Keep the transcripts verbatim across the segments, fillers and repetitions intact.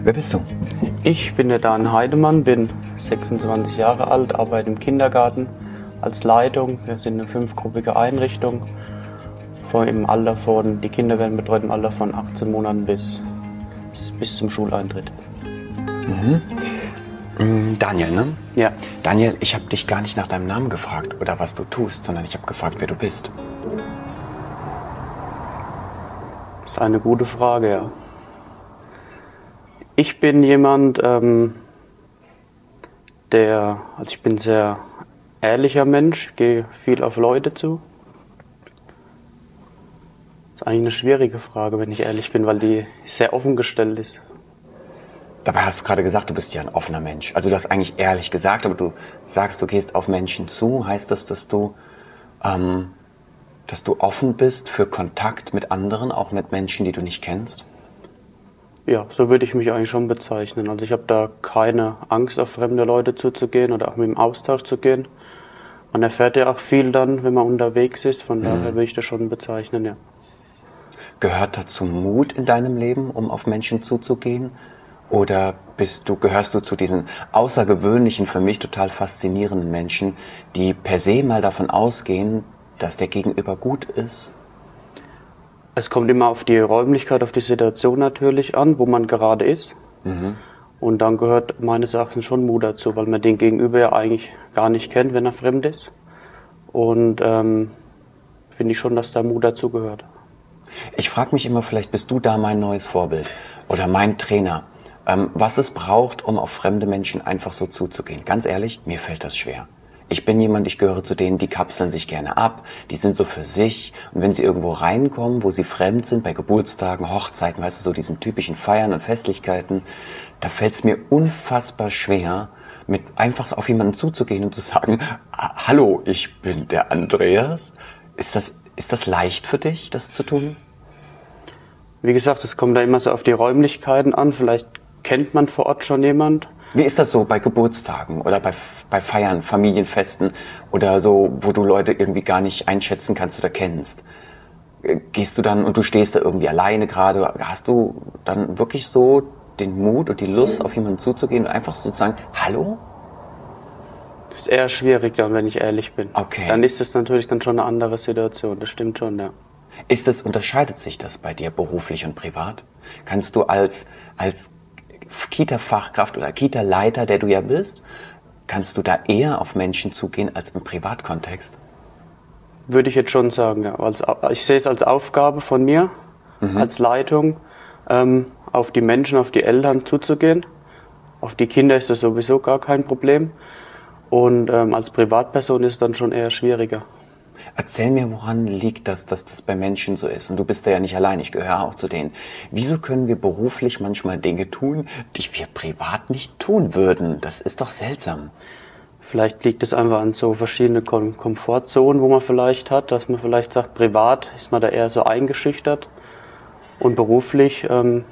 Wer bist du? Ich bin der Dan Heidemann, bin sechsundzwanzig Jahre alt, arbeite im Kindergarten als Leitung. Wir sind eine fünfgruppige Einrichtung. Vor im Alter von, die Kinder werden betreut im Alter von achtzehn Monaten bis, bis zum Schuleintritt. Mhm. Daniel, ne? Ja. Daniel, ich habe dich gar nicht nach deinem Namen gefragt oder was du tust, sondern ich habe gefragt, wer du bist. Das ist eine gute Frage, ja. Ich bin jemand, ähm, der, also ich bin ein sehr ehrlicher Mensch, gehe viel auf Leute zu. Das ist eigentlich eine schwierige Frage, wenn ich ehrlich bin, weil die sehr offen gestellt ist. Dabei hast du gerade gesagt, du bist ja ein offener Mensch. Also du hast eigentlich ehrlich gesagt, aber du sagst, du gehst auf Menschen zu. Heißt das, dass du, ähm, dass du offen bist für Kontakt mit anderen, auch mit Menschen, die du nicht kennst? Ja, so würde ich mich eigentlich schon bezeichnen. Also ich habe da keine Angst, auf fremde Leute zuzugehen oder auch mit dem Austausch zu gehen. Man erfährt ja auch viel dann, wenn man unterwegs ist. Von daher würde ich das schon bezeichnen, ja. Gehört dazu Mut in deinem Leben, um auf Menschen zuzugehen? Oder bist du, gehörst du zu diesen außergewöhnlichen, für mich total faszinierenden Menschen, die per se mal davon ausgehen, dass der Gegenüber gut ist? Es kommt immer auf die Räumlichkeit, auf die Situation natürlich an, wo man gerade ist. Mhm. Und dann gehört meines Erachtens schon Mut dazu, weil man den Gegenüber ja eigentlich gar nicht kennt, wenn er fremd ist. Und ähm, finde ich schon, dass da Mut dazu gehört. Ich frage mich immer, vielleicht bist du da mein neues Vorbild oder mein Trainer, ähm, was es braucht, um auf fremde Menschen einfach so zuzugehen. Ganz ehrlich, mir fällt das schwer. Ich bin jemand, ich gehöre zu denen, die kapseln sich gerne ab, die sind so für sich. Und wenn sie irgendwo reinkommen, wo sie fremd sind, bei Geburtstagen, Hochzeiten, weißt du, so diesen typischen Feiern und Festlichkeiten, da fällt es mir unfassbar schwer, mit einfach auf jemanden zuzugehen und zu sagen, hallo, ich bin der Andreas. Ist das, ist das leicht für dich, das zu tun? Wie gesagt, es kommt da immer so auf die Räumlichkeiten an. Vielleicht kennt man vor Ort schon jemand. Wie ist das so bei Geburtstagen oder bei, bei Feiern, Familienfesten oder so, wo du Leute irgendwie gar nicht einschätzen kannst oder kennst? Gehst du dann und du stehst da irgendwie alleine gerade, hast du dann wirklich so den Mut und die Lust, auf jemanden zuzugehen und einfach so zu sagen, hallo? Das ist eher schwierig dann, wenn ich ehrlich bin. Okay. Dann ist es natürlich dann schon eine andere Situation, das stimmt schon, ja. Ist das, unterscheidet sich das bei dir beruflich und privat? Kannst du als, als Kita-Fachkraft oder Kita-Leiter, der du ja bist, kannst du da eher auf Menschen zugehen als im Privatkontext? Würde ich jetzt schon sagen, ja. Also, ich sehe es als Aufgabe von mir, mhm. als Leitung, ähm, auf die Menschen, auf die Eltern zuzugehen. Auf die Kinder ist das sowieso gar kein Problem. Und ähm, als Privatperson ist es dann schon eher schwieriger. Erzähl mir, woran liegt das, dass das bei Menschen so ist? Und du bist da ja nicht allein, ich gehöre auch zu denen. Wieso können wir beruflich manchmal Dinge tun, die wir privat nicht tun würden? Das ist doch seltsam. Vielleicht liegt es einfach an so verschiedene Kom- Komfortzonen, wo man vielleicht hat, dass man vielleicht sagt, privat ist man da eher so eingeschüchtert und beruflich ähm,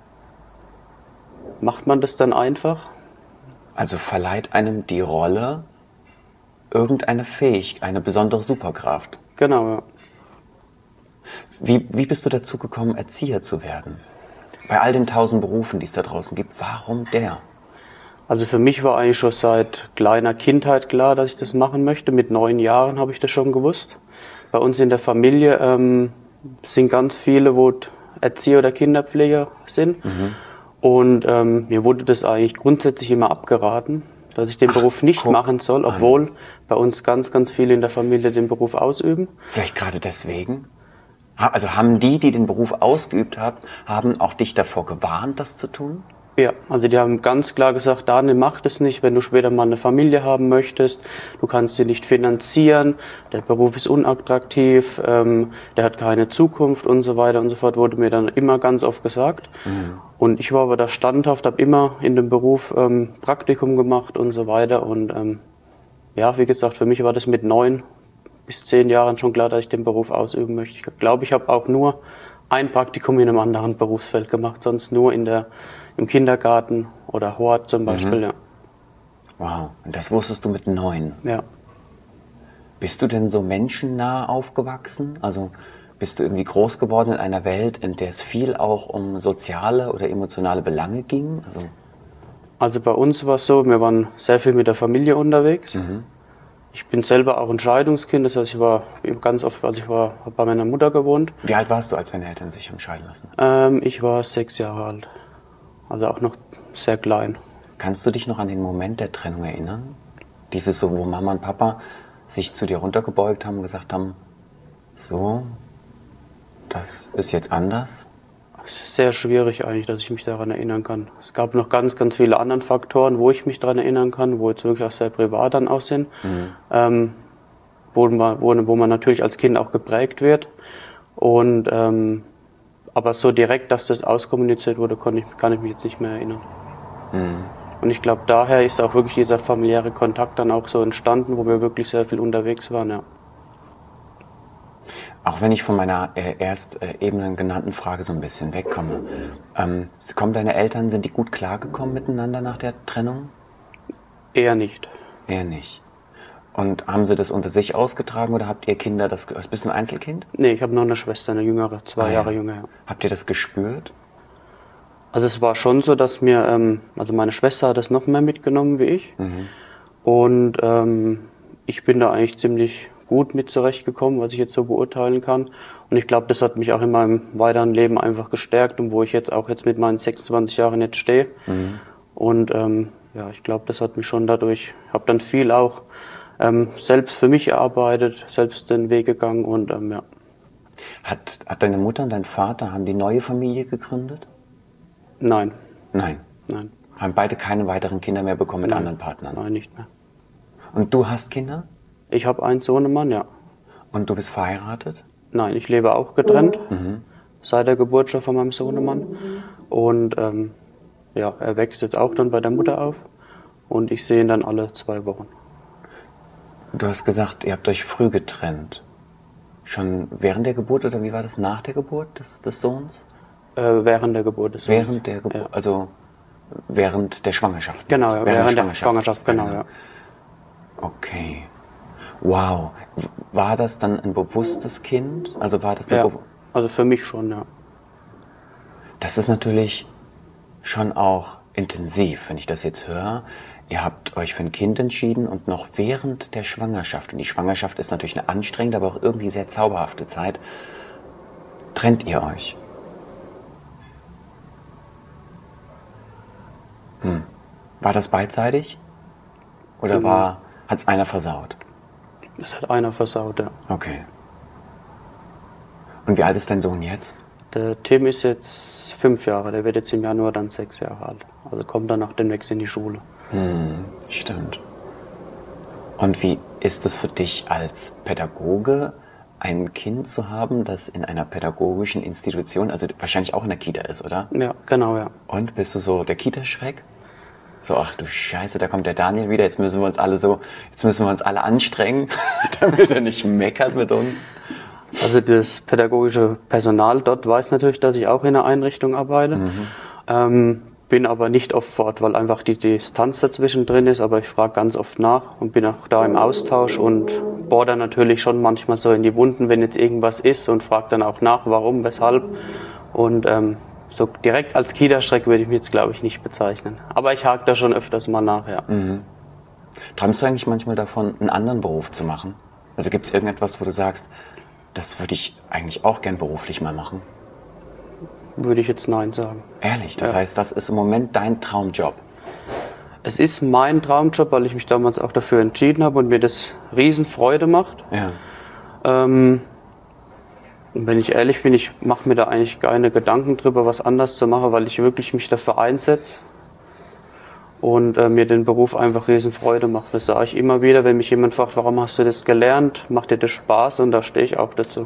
macht man das dann einfach. Also verleiht einem die Rolle irgendeine Fähigkeit, eine besondere Superkraft. Genau, ja. Wie, wie bist du dazu gekommen, Erzieher zu werden? Bei all den tausend Berufen, die es da draußen gibt, warum der? Also für mich war eigentlich schon seit kleiner Kindheit klar, dass ich das machen möchte. Mit neun Jahren habe ich das schon gewusst. Bei uns in der Familie ähm, sind ganz viele, wo Erzieher oder Kinderpfleger sind. Mhm. Und ähm, mir wurde das eigentlich grundsätzlich immer abgeraten, dass ich den Ach, Beruf nicht machen soll, obwohl an. bei uns ganz, ganz viele in der Familie den Beruf ausüben. Vielleicht gerade deswegen? Also haben die, die den Beruf ausgeübt haben, haben auch dich davor gewarnt, das zu tun? Ja, also die haben ganz klar gesagt, Daniel, mach das nicht, wenn du später mal eine Familie haben möchtest. Du kannst sie nicht finanzieren, der Beruf ist unattraktiv, ähm, der hat keine Zukunft und so weiter und so fort, wurde mir dann immer ganz oft gesagt. Mhm. Und ich war aber da standhaft, habe immer in dem Beruf ähm, Praktikum gemacht und so weiter. Und ähm, ja, wie gesagt, für mich war das mit neun bis zehn Jahren schon klar, dass ich den Beruf ausüben möchte. Ich glaube, ich habe auch nur ein Praktikum in einem anderen Berufsfeld gemacht, sonst nur in der im Kindergarten oder Hort zum Beispiel, mhm. ja. Wow, und das wusstest du mit neun? Ja. Bist du denn so menschennah aufgewachsen? Also bist du irgendwie groß geworden in einer Welt, in der es viel auch um soziale oder emotionale Belange ging? Also, Also bei uns war es so, wir waren sehr viel mit der Familie unterwegs. mhm. Ich bin selber auch ein Scheidungskind, das heißt, ich war ganz oft, also ich war hab bei meiner Mutter gewohnt. Wie alt warst du, als deine Eltern sich haben scheiden lassen? Ähm, ich war sechs Jahre alt, also auch noch sehr klein. Kannst du dich noch an den Moment der Trennung erinnern? Dieses so, wo Mama und Papa sich zu dir runtergebeugt haben und gesagt haben, so, das ist jetzt anders? Es ist sehr schwierig eigentlich, dass ich mich daran erinnern kann. Es gab noch ganz, ganz viele andere Faktoren, wo ich mich daran erinnern kann, wo jetzt wirklich auch sehr privat dann auch sind, Mhm. ähm, wo, man, wo, wo man natürlich als Kind auch geprägt wird. Und, ähm, aber so direkt, dass das auskommuniziert wurde, kann ich, kann ich mich jetzt nicht mehr erinnern. Mhm. Und ich glaube, daher ist auch wirklich dieser familiäre Kontakt dann auch so entstanden, wo wir wirklich sehr viel unterwegs waren. Ja. Auch wenn ich von meiner äh, erst äh, eben genannten Frage so ein bisschen wegkomme. Ähm, kommen deine Eltern, sind die gut klargekommen miteinander nach der Trennung? Eher nicht. Eher nicht. Und haben sie das unter sich ausgetragen oder habt ihr Kinder das... ge- Bist du ein Einzelkind? Nee, ich habe noch eine Schwester, eine jüngere, zwei Ah, ja. Jahre jünger. Ja. Habt ihr das gespürt? Also es war schon so, dass mir, ähm, also meine Schwester hat das noch mehr mitgenommen wie ich. Mhm. Und ähm, ich bin da eigentlich ziemlich gut mit zurechtgekommen, was ich jetzt so beurteilen kann. Und ich glaube, das hat mich auch in meinem weiteren Leben einfach gestärkt und wo ich jetzt auch jetzt mit meinen sechsundzwanzig Jahren jetzt stehe. Mhm. Und ähm, ja, ich glaube, das hat mich schon dadurch, ich habe dann viel auch ähm, selbst für mich erarbeitet, selbst den Weg gegangen und ähm, ja. Hat, hat deine Mutter und dein Vater, haben die neue Familie gegründet? Nein, Nein. nein, Haben beide keine weiteren Kinder mehr bekommen mit Nein. anderen Partnern? nein, nicht mehr. Und du hast Kinder? Ich habe einen Sohnemann, ja. Und du bist verheiratet? Nein, ich lebe auch getrennt, Mhm. seit der Geburt schon von meinem Sohnemann. Und ähm, ja, er wächst jetzt auch dann bei der Mutter auf und ich sehe ihn dann alle zwei Wochen. Du hast gesagt, ihr habt euch früh getrennt. Schon während der Geburt oder wie war das? Nach der Geburt des, des Sohns? Äh, während der Geburt des Sohnes. Während der Geburt, Ja. also während der Schwangerschaft. Genau, ja, während, der Schwangerschaft, genau, ja. Okay. Wow. W- War das dann ein bewusstes Kind? Also war das eine Ja, bewu- also für mich schon, ja. Das ist natürlich schon auch intensiv, wenn ich das jetzt höre. Ihr habt euch für ein Kind entschieden und noch während der Schwangerschaft, und die Schwangerschaft ist natürlich eine anstrengende, aber auch irgendwie sehr zauberhafte Zeit, trennt ihr euch. Hm. War das beidseitig? Oder Mhm. war, hat es einer versaut? Das hat einer versaut, ja. Okay. Und wie alt ist dein Sohn jetzt? Der Tim ist jetzt fünf Jahre, der wird jetzt im Januar dann sechs Jahre alt. Also kommt dann nach demnächst in die Schule. Hm, stimmt. Und wie ist es für dich als Pädagoge, ein Kind zu haben, das in einer pädagogischen Institution, also wahrscheinlich auch in der Kita ist, oder? Ja, genau, ja. Und bist du so der Kita-Schreck? So, ach du Scheiße, da kommt der Daniel wieder, jetzt müssen wir uns alle so, jetzt müssen wir uns alle anstrengen, damit er nicht meckert mit uns. Also das pädagogische Personal dort weiß natürlich, dass ich auch in einer Einrichtung arbeite. Mhm. Ähm, bin aber nicht oft vor Ort, weil einfach die Distanz dazwischen drin ist. Aber ich frage ganz oft nach und bin auch da im Austausch und bohre dann natürlich schon manchmal so in die Wunden, wenn jetzt irgendwas ist und frage dann auch nach, warum, weshalb. Und ähm, so direkt als Kita-Schreck würde ich mich jetzt, glaube ich, nicht bezeichnen. Aber ich hake da schon öfters mal nach, ja. Mhm. Träumst du eigentlich manchmal davon, einen anderen Beruf zu machen? Also gibt es irgendetwas, wo du sagst, das würde ich eigentlich auch gern beruflich mal machen? Würde ich jetzt Nein sagen. Ehrlich, das Ja. heißt, das ist im Moment dein Traumjob. Es ist mein Traumjob, weil ich mich damals auch dafür entschieden habe und mir das Riesenfreude macht. Ja. Ähm, und wenn ich ehrlich bin, ich mache mir da eigentlich keine Gedanken drüber, was anders zu machen, weil ich wirklich mich dafür einsetze und äh, mir den Beruf einfach Riesenfreude macht. Das sage ich immer wieder, wenn mich jemand fragt, warum hast du das gelernt, macht dir das Spaß, und da stehe ich auch dazu.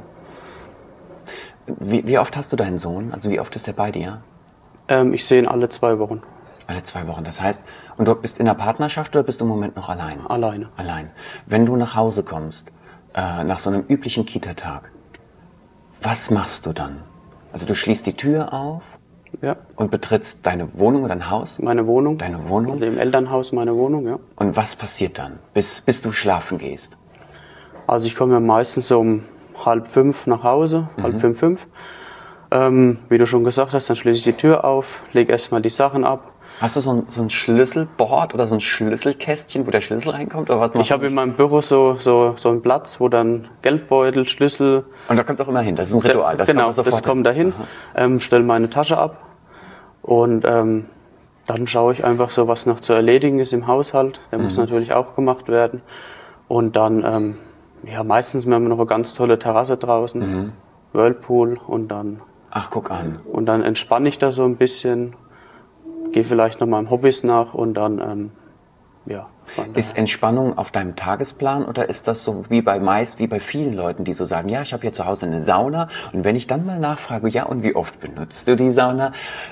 Wie, wie oft hast du deinen Sohn? Also wie oft ist er bei dir? Ähm, ich sehe ihn alle zwei Wochen, Alle zwei Wochen. Das heißt, und du bist in einer Partnerschaft oder bist du im Moment noch allein? alleine. Allein. Wenn du nach Hause kommst, äh, nach so einem üblichen Kita-Tag, was machst du dann? Also du schließt die Tür auf Ja, und betrittst deine Wohnung oder dein Haus? meine Wohnung. Deine Wohnung? Also im Elternhaus meine Wohnung, ja. Und was passiert dann, bis, bis du schlafen gehst? Also ich komme ja meistens so um halb fünf nach Hause, mhm. halb fünf, fünf. Ähm, wie du schon gesagt hast, dann schließe ich die Tür auf, lege erstmal die Sachen ab. Hast du so ein, so ein Schlüsselboard oder so ein Schlüsselkästchen, wo der Schlüssel reinkommt? Oder was ich habe in meinem Büro so, so, so einen Platz, wo dann Geldbeutel, Schlüssel... Und da kommt auch immer hin, das ist ein Ritual. Das genau, kommt sofort das kommt dahin, ähm, stelle meine Tasche ab und ähm, dann schaue ich einfach so, was noch zu erledigen ist im Haushalt. Der mhm. muss natürlich auch gemacht werden. Und dann, ähm, ja, meistens haben wir noch eine ganz tolle Terrasse draußen, mhm. Whirlpool und dann... Ach, guck an. Und dann entspanne ich da so ein bisschen, gehe vielleicht noch meinem Hobbys nach und dann, ähm, ja. Ist Entspannung auf deinem Tagesplan oder ist das so wie bei meist, wie bei vielen Leuten, die so sagen, ja, ich habe hier zu Hause eine Sauna und wenn ich dann mal nachfrage, ja, und wie oft benutzt du die Sauna?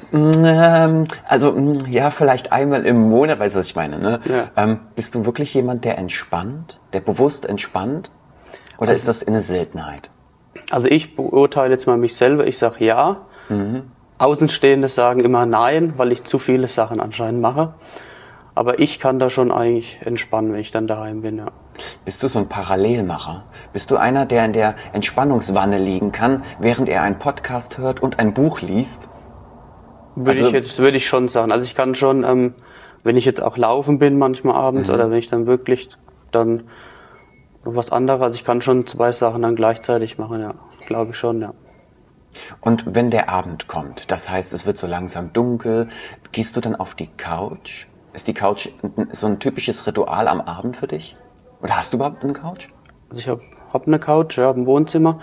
Ähm, also, ja, vielleicht einmal im Monat, weißt du, was ich meine, ne? Ja. Ähm, bist du wirklich jemand, der entspannt, der bewusst entspannt oder also, ist das eine Seltenheit? Also ich beurteile jetzt mal mich selber, ich sage ja. Mhm. Außenstehende sagen immer nein, weil ich zu viele Sachen anscheinend mache. Aber ich kann da schon eigentlich entspannen, wenn ich dann daheim bin, ja. Bist du so ein Parallelmacher? Bist du einer, der in der Entspannungswanne liegen kann, während er einen Podcast hört und ein Buch liest? Würde, also, ich, jetzt, würde ich schon sagen. Also ich kann schon, ähm, wenn ich jetzt auch laufen bin manchmal abends mhm. oder wenn ich dann wirklich dann was anderes, also ich kann schon zwei Sachen dann gleichzeitig machen, ja. Glaube ich schon, ja. Und wenn der Abend kommt, das heißt, es wird so langsam dunkel, gehst du dann auf die Couch? Ist die Couch so ein typisches Ritual am Abend für dich? Oder hast du überhaupt eine Couch? Also ich habe hab eine Couch, ja, im Wohnzimmer.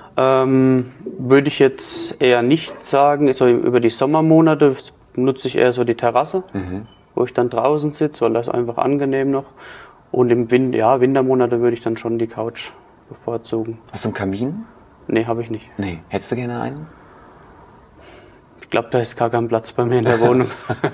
Ähm, würde ich jetzt eher nicht sagen. So über die Sommermonate nutze ich eher so die Terrasse, mhm. wo ich dann draußen sitze, weil das ist einfach angenehm noch. Und im Wind, ja, Wintermonate würde ich dann schon die Couch bevorzugen. Hast du einen Kamin? Nee, habe ich nicht. Nee. Hättest du gerne einen? Ich glaube, da ist gar kein Platz bei mir in der Wohnung.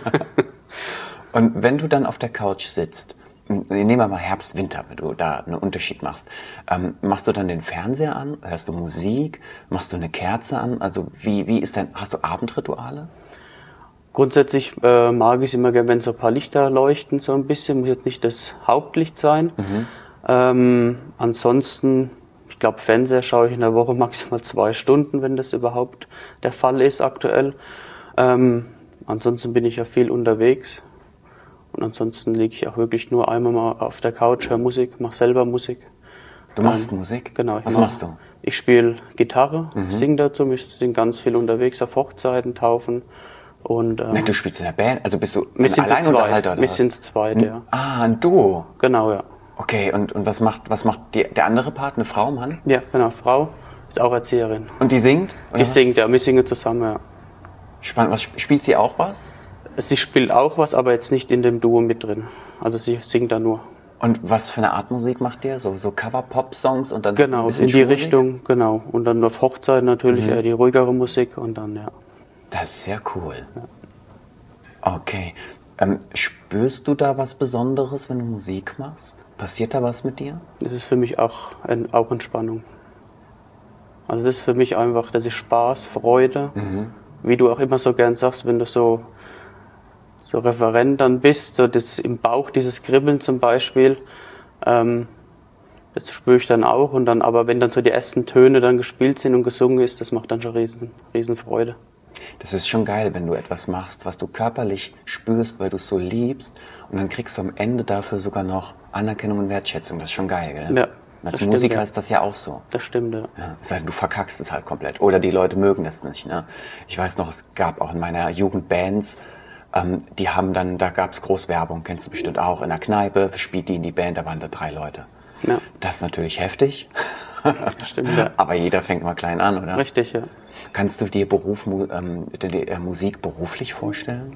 Und wenn du dann auf der Couch sitzt, nehmen wir mal Herbst, Winter, wenn du da einen Unterschied machst, ähm, machst du dann den Fernseher an? Hörst du Musik? Machst du eine Kerze an? Also wie, wie ist denn, hast du Abendrituale? Grundsätzlich äh, mag ich es immer gerne, wenn so ein paar Lichter leuchten, so ein bisschen. Muss jetzt nicht das Hauptlicht sein. Mhm. Ähm, ansonsten, ich glaube, Fernseher schaue ich in der Woche maximal zwei Stunden, wenn das überhaupt der Fall ist aktuell. Ähm, ansonsten bin ich ja viel unterwegs. Und ansonsten liege ich auch wirklich nur einmal mal auf der Couch, höre Musik, mache selber Musik. Du machst ähm, Musik? Genau. Was mach, machst du? Ich spiele Gitarre, mhm. singe dazu, ich bin ganz viel unterwegs auf Hochzeiten, Taufen. Und, ähm, Na, du spielst in der Band, also bist du ein Alleinunterhalter? Oder? Wir sind zu zweit, ja. Ah, ein Duo? Genau, ja. Okay, und, und was macht, was macht die, der andere Part, eine Frau, Mann? Ja, genau, Frau, ist auch Erzieherin. Und die singt? Die was? singt, ja, wir singen zusammen, ja. Spannend, was, spielt sie auch was? Sie spielt auch was, aber jetzt nicht in dem Duo mit drin. Also sie singt da nur. Und was für eine Art Musik macht ihr? So, so Cover-Pop-Songs und dann genau, ein bisschen in die Richtung, genau. Und dann auf Hochzeit natürlich mhm. eher die ruhigere Musik und dann, ja. Das ist sehr cool. Ja. Okay. Ähm, spürst du da was Besonderes, wenn du Musik machst? Passiert da was mit dir? Das ist für mich auch, auch Entspannung. Also das ist für mich einfach, das ist Spaß, Freude. Mhm. Wie du auch immer so gern sagst, wenn du so, so Referent dann bist, so das im Bauch, dieses Kribbeln zum Beispiel, ähm, das spüre ich dann auch. Und dann, aber wenn dann so die ersten Töne dann gespielt sind und gesungen ist, das macht dann schon riesen, riesen Freude. Das ist schon geil, wenn du etwas machst, was du körperlich spürst, weil du es so liebst und dann kriegst du am Ende dafür sogar noch Anerkennung und Wertschätzung. Das ist schon geil, gell? Ja. Als Musiker ist das ja auch so. Das stimmt, ja. Ja, es sei denn, du verkackst es halt komplett. Oder die Leute mögen das nicht. Ne? Ich weiß noch, es gab auch in meiner Jugend Bands, ähm, die haben dann, da gab es Großwerbung, kennst du bestimmt auch, in der Kneipe, spielt die in die Band, da waren da drei Leute. Ja. Das ist natürlich heftig. Das stimmt, ja. Aber jeder fängt mal klein an, oder? Richtig, ja. Kannst du dir Beruf, ähm, die, äh, Musik beruflich vorstellen?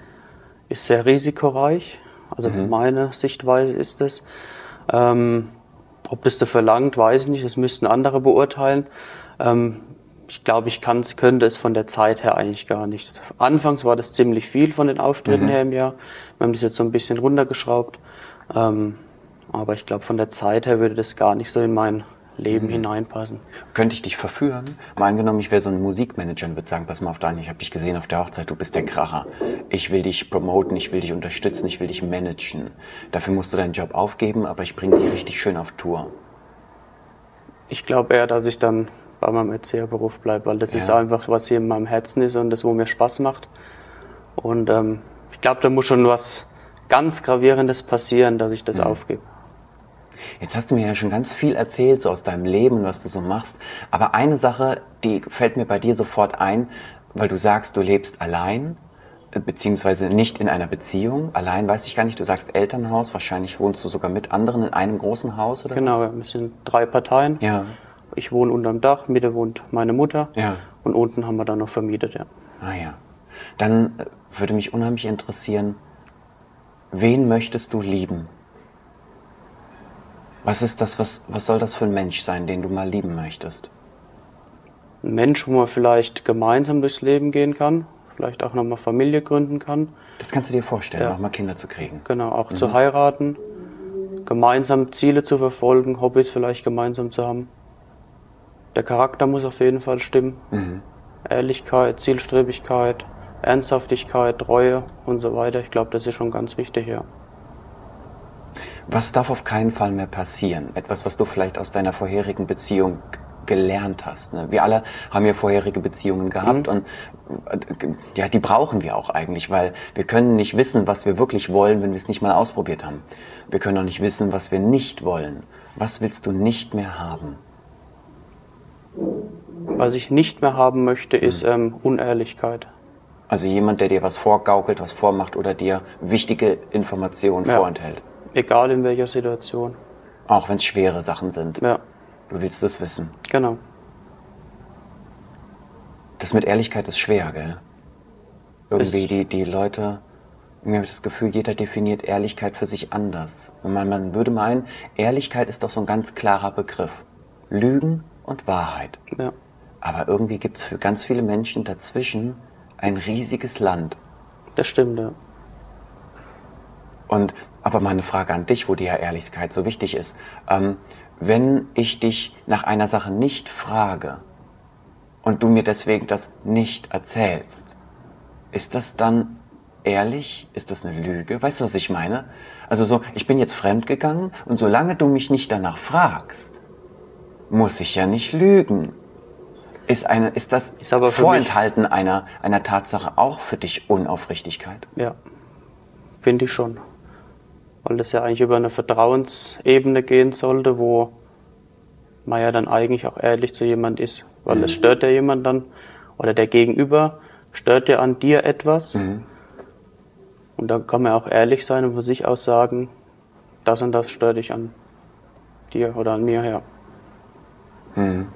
Ist sehr risikoreich. Also mhm. meine Sichtweise ist es. Ähm, ob das da verlangt, weiß ich nicht. Das müssten andere beurteilen. Ähm, ich glaube, ich kann, könnte es von der Zeit her eigentlich gar nicht. Anfangs war das ziemlich viel von den Auftritten mhm. her im Jahr. Wir haben das jetzt so ein bisschen runtergeschraubt. Ähm, aber ich glaube, von der Zeit her würde das gar nicht so in mein Leben mhm. hineinpassen. Könnte ich dich verführen? Mal angenommen, ich wäre so ein Musikmanager und würde sagen, pass mal auf, Daniel, ich habe dich gesehen auf der Hochzeit, du bist der Kracher. Ich will dich promoten, ich will dich unterstützen, ich will dich managen. Dafür musst du deinen Job aufgeben, aber ich bringe dich richtig schön auf Tour. Ich glaube eher, dass ich dann bei meinem Erzieherberuf bleibe, weil das Ja. ist einfach, was hier in meinem Herzen ist und das, wo mir Spaß macht. Und ähm, ich glaube, da muss schon was ganz Gravierendes passieren, dass ich das Mhm. aufgebe. Jetzt hast du mir ja schon ganz viel erzählt, so aus deinem Leben, was du so machst. Aber eine Sache, die fällt mir bei dir sofort ein, weil du sagst, du lebst allein, äh, beziehungsweise nicht in einer Beziehung. Allein weiß ich gar nicht, du sagst Elternhaus, wahrscheinlich wohnst du sogar mit anderen in einem großen Haus oder Genau, was? ja, wir sind drei Parteien. Ja, Ich wohne unterm Dach, Mitte wohnt meine Mutter ja. und unten haben wir dann noch vermietet, ja. Ah ja. Dann äh, würde mich unheimlich interessieren, wen möchtest du lieben? Was ist das, was, was soll das für ein Mensch sein, den du mal lieben möchtest? Ein Mensch, wo man vielleicht gemeinsam durchs Leben gehen kann, vielleicht auch nochmal Familie gründen kann, Das kannst du dir vorstellen, Ja. nochmal Kinder zu kriegen. genau, auch zu heiraten, gemeinsam Ziele zu verfolgen, Hobbys vielleicht gemeinsam zu haben. Der Charakter muss auf jeden Fall stimmen. Mhm. Ehrlichkeit, Zielstrebigkeit, Ernsthaftigkeit, Treue und so weiter. Ich glaube, das ist schon ganz wichtig, ja. Was darf auf keinen Fall mehr passieren? Etwas, was du vielleicht aus deiner vorherigen Beziehung g- gelernt hast. Ne? Wir alle haben ja vorherige Beziehungen gehabt und äh, ja, die brauchen wir auch eigentlich, weil wir können nicht wissen, was wir wirklich wollen, wenn wir es nicht mal ausprobiert haben. Wir können auch nicht wissen, was wir nicht wollen. Was willst du nicht mehr haben? Was ich nicht mehr haben möchte, ist ähm, Unehrlichkeit. Also jemand, der dir was vorgaukelt, was vormacht oder dir wichtige Informationen Ja. vorenthält. Egal in welcher Situation. Auch wenn es schwere Sachen sind. Ja, Du willst es wissen. genau. Das mit Ehrlichkeit ist schwer, gell? Irgendwie die, die Leute, irgendwie habe ich das Gefühl, jeder definiert Ehrlichkeit für sich anders. Und man, man würde meinen, Ehrlichkeit ist doch so ein ganz klarer Begriff. Lügen und Wahrheit. Ja. Aber irgendwie gibt es für ganz viele Menschen dazwischen ein riesiges Land. Das stimmt, ja. Und aber meine Frage an dich, wo dir ja Ehrlichkeit so wichtig ist. Ähm, wenn ich dich nach einer Sache nicht frage und du mir deswegen das nicht erzählst, ist das dann ehrlich? Ist das eine Lüge? Weißt du, was ich meine? Also so, ich bin jetzt fremdgegangen und solange du mich nicht danach fragst, muss ich ja nicht lügen. Ist, eine, ist das Ist aber für Vorenthalten einer, einer Tatsache auch für dich Unaufrichtigkeit? Ja, finde ich schon. Weil das ja eigentlich über eine Vertrauensebene gehen sollte, wo man ja dann eigentlich auch ehrlich zu jemand ist. Weil es stört ja jemand dann, oder der Gegenüber stört ja an dir etwas. Mhm. Und dann kann man auch ehrlich sein und von sich aus sagen, das und das stört dich an dir oder an mir, ja. Mhm.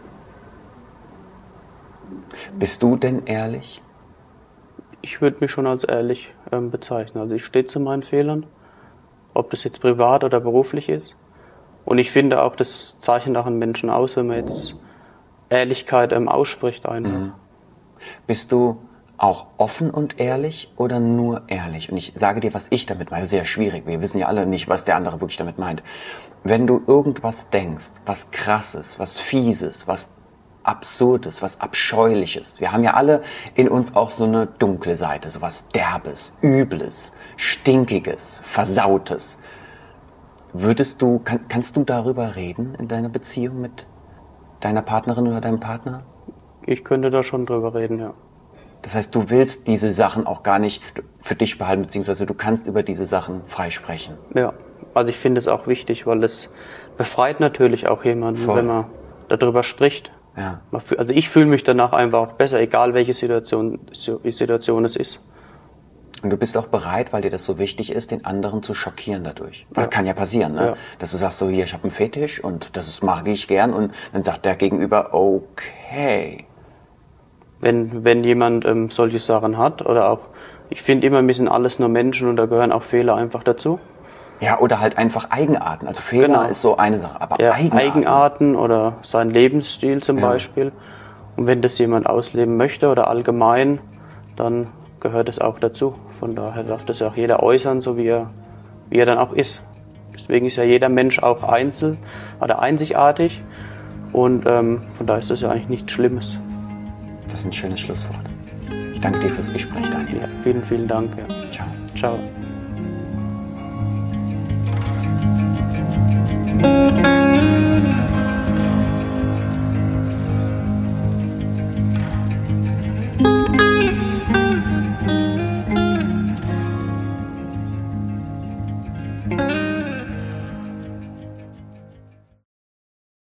Bist du denn ehrlich? Ich würde mich schon als ehrlich ähm, bezeichnen. Also ich stehe zu meinen Fehlern, ob das jetzt privat oder beruflich ist. Und ich finde auch, das zeichnet auch einen Menschen aus, wenn man jetzt Ehrlichkeit ähm, ausspricht einfach. Bist du auch offen und ehrlich oder nur ehrlich? Und ich sage dir, was ich damit meine. Sehr schwierig. Wir wissen ja alle nicht, was der andere wirklich damit meint. Wenn du irgendwas denkst, was Krasses, was Fieses, was Absurdes, was Abscheuliches. Wir haben ja alle in uns auch so eine dunkle Seite, so was Derbes, Übles, Stinkiges, Versautes. Würdest du, kann, kannst du darüber reden in deiner Beziehung mit deiner Partnerin oder deinem Partner? Ich könnte da schon drüber reden, ja. Das heißt, du willst diese Sachen auch gar nicht für dich behalten, beziehungsweise du kannst über diese Sachen frei sprechen. Ja, also ich finde es auch wichtig, weil es befreit natürlich auch jemanden, Voll. wenn man darüber spricht. Ja. Man fühl- Also ich fühle mich danach einfach auch besser, egal welche Situation, Situation es ist. Und du bist auch bereit, weil dir das so wichtig ist, den anderen zu schockieren dadurch. Das Ja. kann ja passieren, ne? Ja. Dass du sagst, so hier, ich habe einen Fetisch und das ist, mag ich gern. Und dann sagt der Gegenüber, okay. Wenn, wenn jemand ähm, solche Sachen hat oder auch, ich finde immer, wir sind alles nur Menschen und da gehören auch Fehler einfach dazu. Ja, oder halt einfach Eigenarten. Also Fehler Genau. ist so eine Sache, aber Ja, Eigenarten. Eigenarten oder sein Lebensstil zum Ja. Beispiel. Und wenn das jemand ausleben möchte oder allgemein, dann gehört es auch dazu. Von daher darf das ja auch jeder äußern, so wie er, wie er dann auch ist. Deswegen ist ja jeder Mensch auch einzel oder einzigartig und ähm, von daher ist das ja eigentlich nichts Schlimmes. Das ist ein schönes Schlusswort. Ich danke dir fürs Gespräch, Daniel. Ja, vielen, vielen Dank. Ja. Ciao. Ciao.